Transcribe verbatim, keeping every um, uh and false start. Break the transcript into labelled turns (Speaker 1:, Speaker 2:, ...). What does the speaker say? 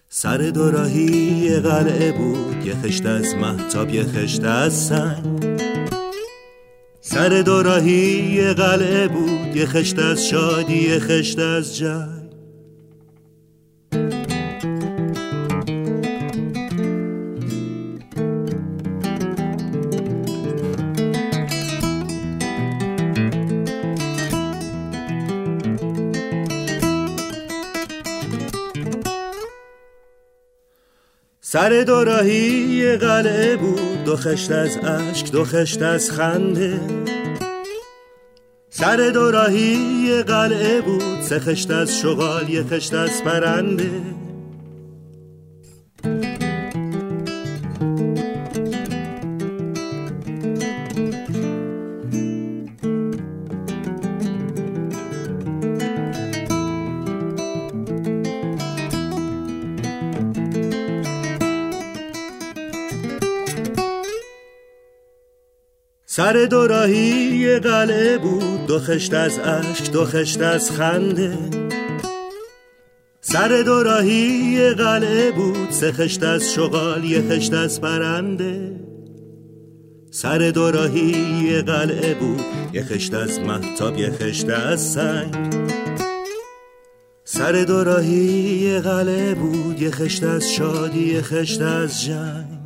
Speaker 1: سر دوراهی قلعه بود، یه خشت از مهتاب یه خشت از سنگ. سر دوراهی قلعه بود، یه خشت از شادی یه خشت از جنگ. سر دوراهی قلعه بود، دو خشت از اشک دو خشت از خنده. سر دوراهی قلعه بود، سه خشت از شغال یه خشت از پرنده. سر دوراهی قلعه بود، دو خشت از اشک دو خشت از خنده. سر دوراهی قلعه بود، سه خشت از شغال یه خشت از پرنده. سر دوراهی قلعه بود، یه خشت از مهتاب یه خشت از سنگ. سر دوراهی قلعه بود، یه خشت از شادی یه خشت از جنگ.